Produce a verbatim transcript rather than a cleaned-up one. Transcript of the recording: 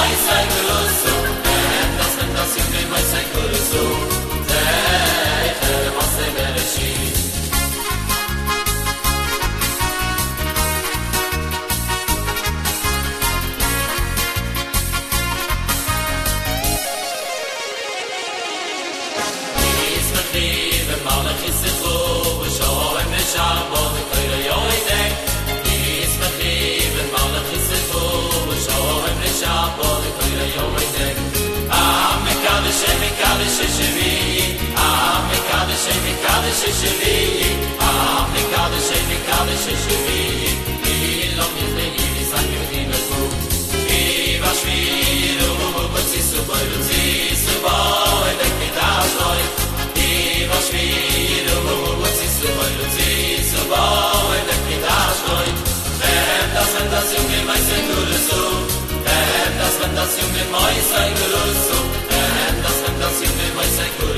sei grosso, das das junge mais sei grosso, der was der Bereshi. Is vergeben malach is es so, schau im Schabbat koire yoidek. Is vergeben malach is es so, schau im Schabbat koire yoidek. Ah me kadish me kadish shvi, ah me kadish me kadish shvi, ah me kadish me kadish shvi. Ilom yizle yisan yudim ko. Iva shvi lo botsi so botsi so boy de kidazoy. Iva shvi lo botsi so botsi so boy de kidazoy. Wenn das wenn das junge mai sei so, wenn das wenn das junge mai sei so, wenn das wenn das junge mai sei